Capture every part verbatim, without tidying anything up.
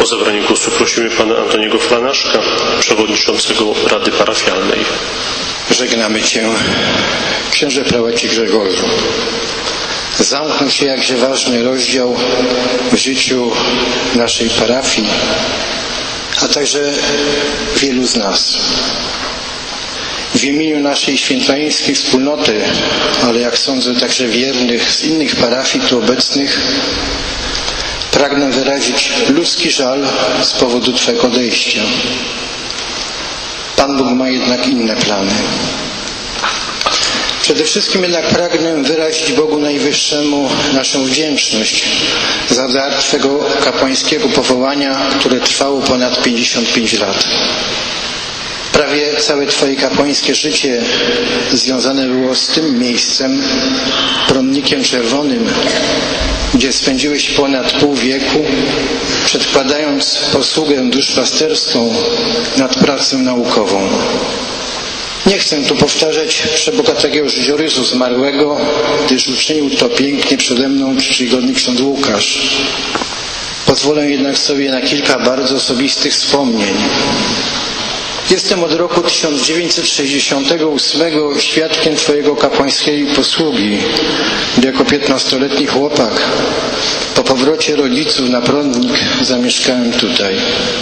O zabranie głosu prosimy pana Antoniego Flanaszka, przewodniczącego Rady Parafialnej. Żegnamy Cię, księże prałacie Grzegorzu. Zamknął się jakże ważny rozdział w życiu naszej parafii, a także wielu z nas. W imieniu naszej świętojańskiej wspólnoty, ale jak sądzę także wiernych z innych parafii tu obecnych, pragnę wyrazić ludzki żal z powodu Twego odejścia. Pan Bóg ma jednak inne plany. Przede wszystkim jednak pragnę wyrazić Bogu Najwyższemu naszą wdzięczność za dar Twego kapłańskiego powołania, które trwało ponad pięćdziesiąt pięć lat. Prawie całe Twoje kapłańskie życie związane było z tym miejscem, Prądnikiem Czerwonym, gdzie spędziłeś ponad pół wieku, przedkładając posługę duszpasterską nad pracą naukową. Nie chcę tu powtarzać przebogatego życiorysu zmarłego, gdyż uczynił to pięknie przede mną czcigodny ksiądz Łukasz. Pozwolę jednak sobie na kilka bardzo osobistych wspomnień. Jestem od roku tysiąc dziewięćset sześćdziesiątego ósmego świadkiem Twojego kapłańskiej posługi, gdy jako piętnastoletni chłopak po powrocie rodziców na Prądnik zamieszkałem tutaj.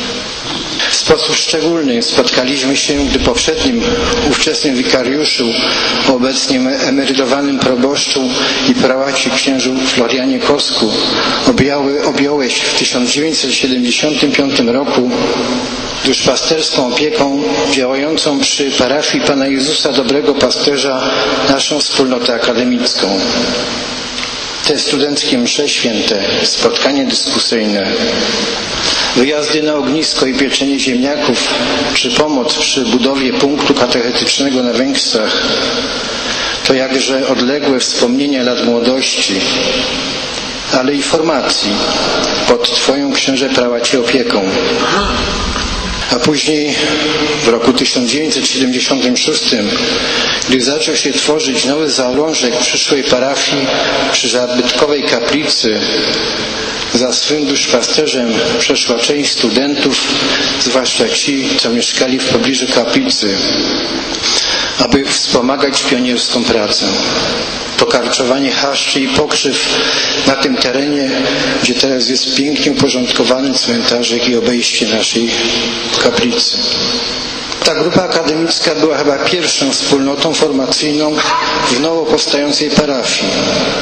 W sposób szczególny spotkaliśmy się, gdy poprzednim ówczesnym wikariuszu, obecnie emerytowanym proboszczu i prałaci księżu Florianie Kosku objały, objąłeś w tysiąc dziewięćset siedemdziesiątym piątym roku duszpasterską opieką działającą przy parafii Pana Jezusa Dobrego Pasterza naszą wspólnotę akademicką. Te studenckie msze święte, spotkania dyskusyjne, wyjazdy na ognisko i pieczenie ziemniaków, czy pomoc przy budowie punktu katechetycznego na Węgrzech, to jakże odległe wspomnienia lat młodości, ale i formacji pod Twoją, księże prałacie, opieką. A później w roku tysiąc dziewięćset siedemdziesiątym szóstym, gdy zaczął się tworzyć nowy zalążek przyszłej parafii przy zabytkowej kaplicy, za swym duszpasterzem przeszła część studentów, zwłaszcza ci, co mieszkali w pobliżu kaplicy, aby wspomagać pionierską pracę. To karczowanie chaszczy i pokrzyw na tym terenie, gdzie teraz jest pięknie uporządkowany cmentarzek i obejście naszej kaplicy. Ta grupa akademicka była chyba pierwszą wspólnotą formacyjną w nowo powstającej parafii.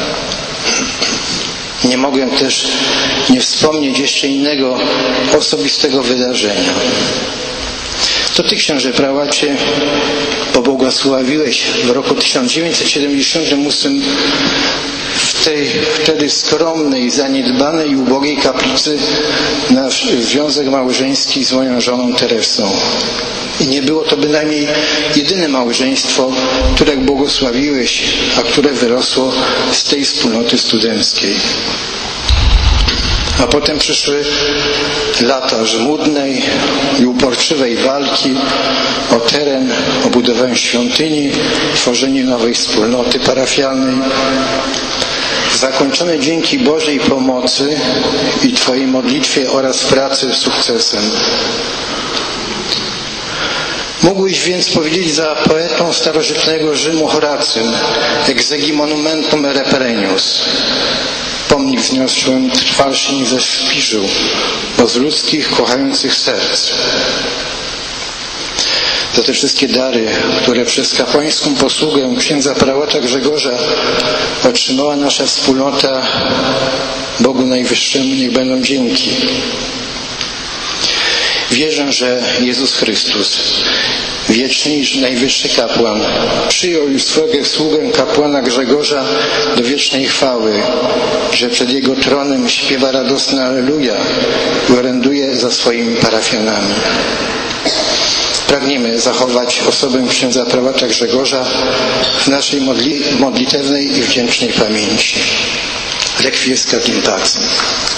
Nie mogę też nie wspomnieć jeszcze innego osobistego wydarzenia. To Ty, księże prałacie, pobłogosławiłeś w roku tysiąc dziewięćset siedemdziesiątym ósmym w tej wtedy skromnej, zaniedbanej i ubogiej kaplicy nasz związek małżeński z moją żoną Teresą. I nie było to bynajmniej jedyne małżeństwo, które błogosławiłeś, a które wyrosło z tej wspólnoty studenckiej. A potem przyszły lata żmudnej i uporczywej walki o teren, o budowę świątyni, tworzenie nowej wspólnoty parafialnej, zakończone dzięki Bożej pomocy i Twojej modlitwie oraz pracy sukcesem. Mógłbyś więc powiedzieć za poetą starożytnego Rzymu Horacym: exegi monumentum reperenius. Pomnik wzniosłem trwalszy niż ze szpiżu, bo z ludzkich, kochających serc. Za te wszystkie dary, które przez kapłańską posługę księdza prałata Grzegorza otrzymała nasza wspólnota, Bogu Najwyższemu niech będą dzięki. Wierzę, że Jezus Chrystus, wieczny i najwyższy kapłan, przyjął już swego sługę kapłana Grzegorza do wiecznej chwały, że przed Jego tronem śpiewa radosne Alleluja i oręduje za swoimi parafianami. Pragniemy zachować osobę księdza prałata Grzegorza w naszej modli- modlitewnej i wdzięcznej pamięci. Requiescat in pace.